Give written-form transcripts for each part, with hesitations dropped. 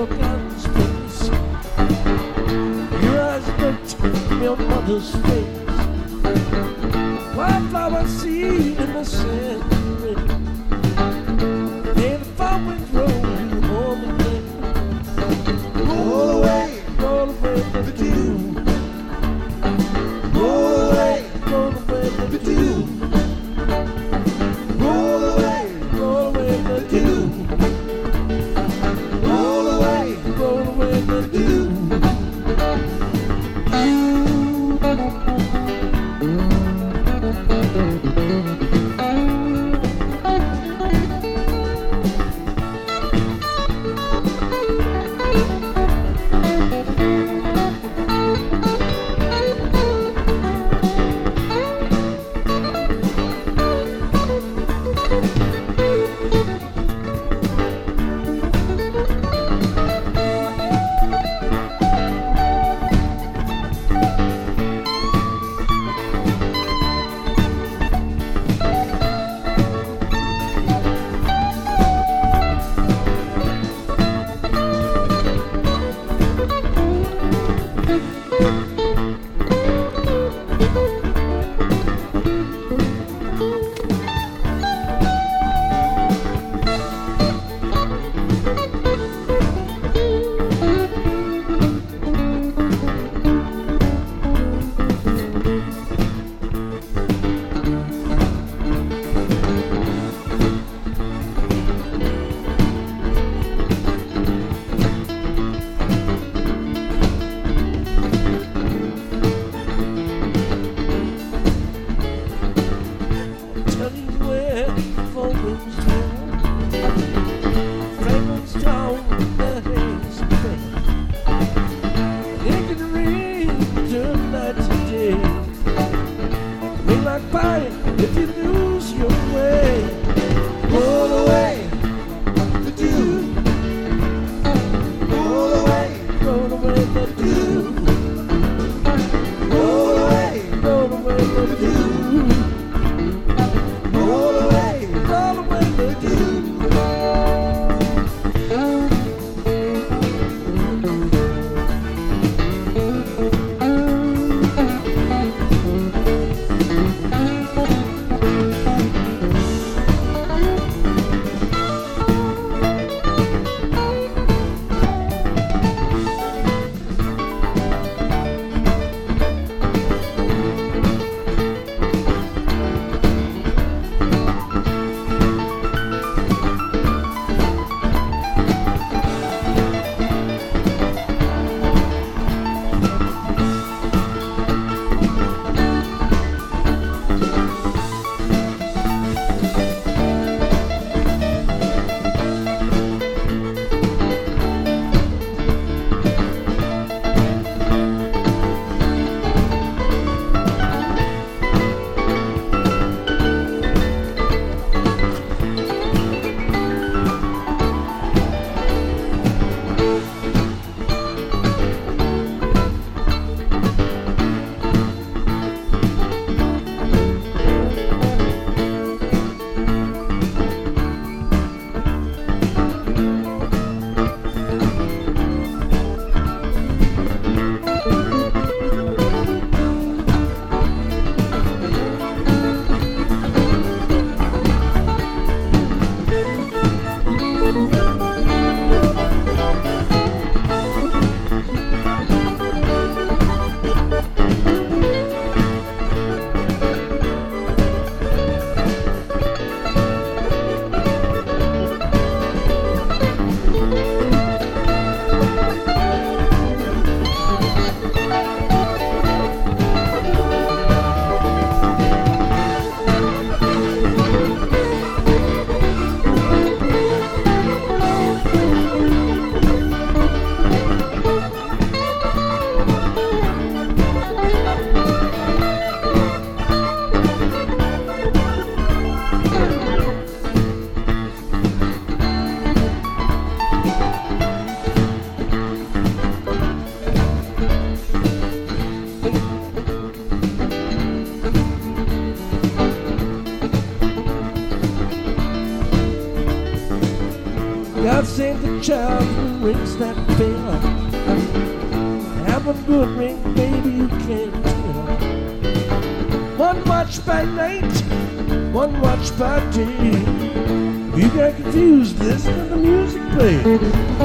look at this face. Your eyes looked from your mother's face. Wildflower seed in the sand rain. And if I went roll you home again. Roll away the dew. Roll away the dew. Roll away the dew. Roll away the dew. If you lose your way, roll away the dew. Roll away the dew. Roll away the dew. Roll away the dew. This ain't the child who rings that bell. Have a good ring, baby, you can't tell. One watch by night, one watch by day. You got confused, listen to the music play.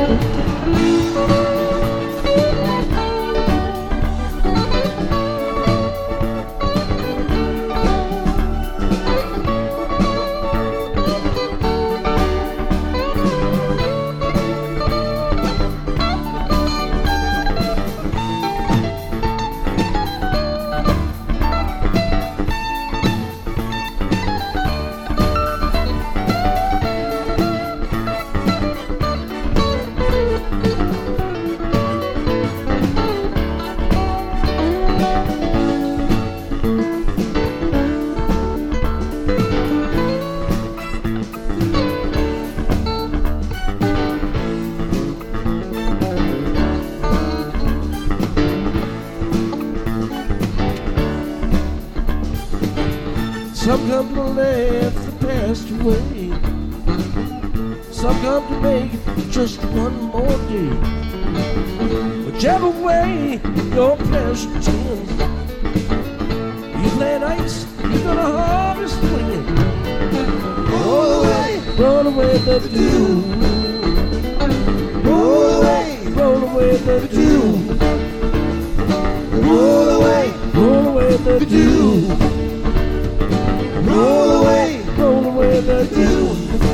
Some come to laugh the past away. Some come to make it just one more day. Whichever way your pleasure tends, you plant ice, you're gonna harvest wind. Roll away, baby, do. Roll away, baby, do. Roll away, baby, do. Roll away, baby, do.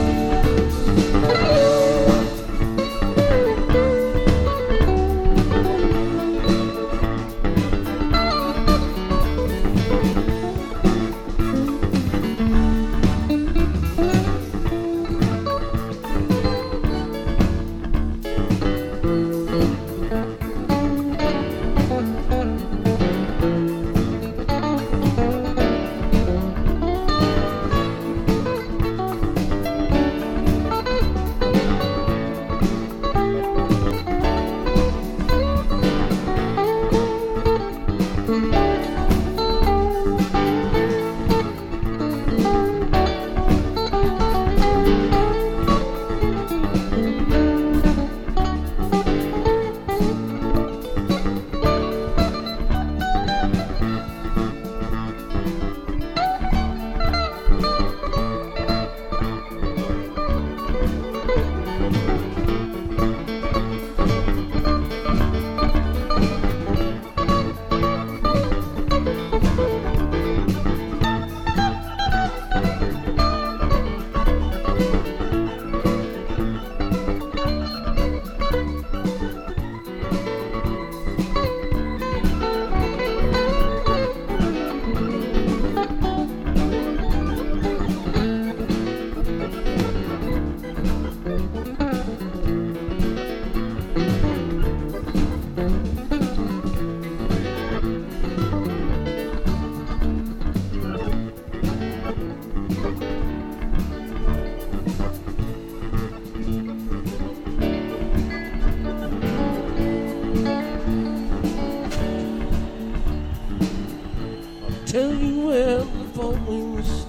Tell you where the phone rings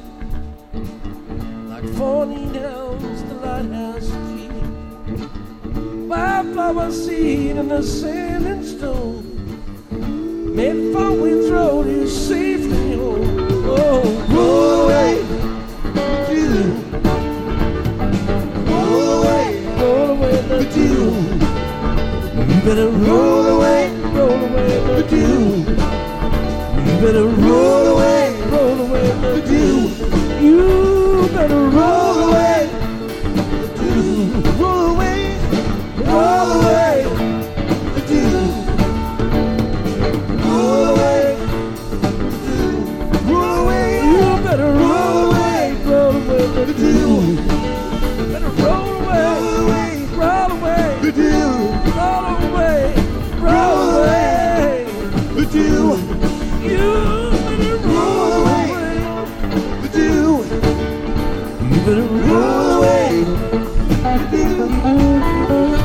like 40 down the lighthouse street. Wildflower seed and a sailing stone made for winds road you safely home. Oh, roll away, do. Roll away, but do. You better roll away, but do. You better roll away, but do. You better roll away, do. Roll away, but do. Roll away, do. Roll away, you better roll away, but do. Better roll away, but do. Roll away, but do. You better roll away, but do. You better roll away, but do.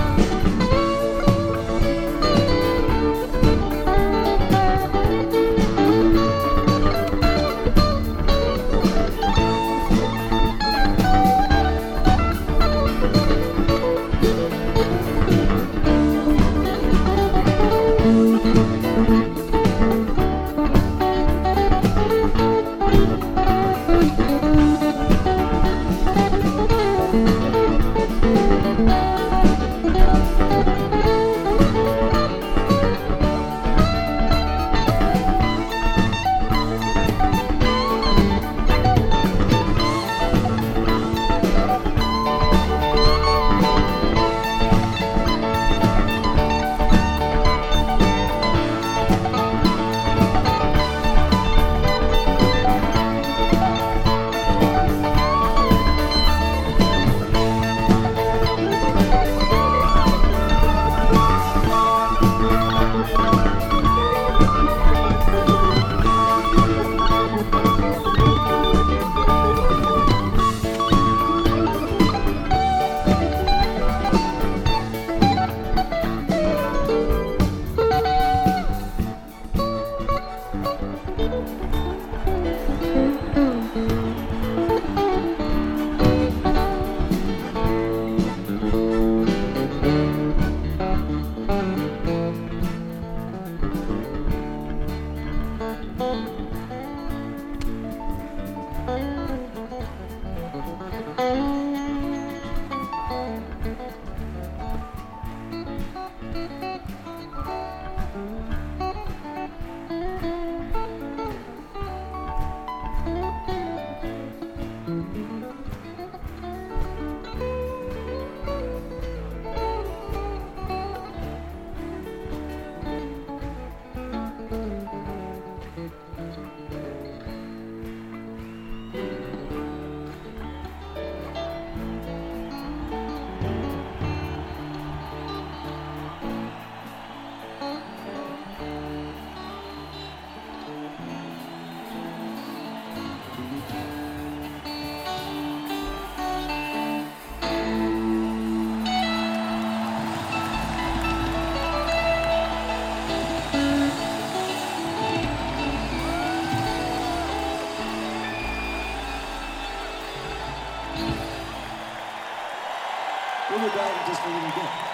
We'll be back in just a little bit.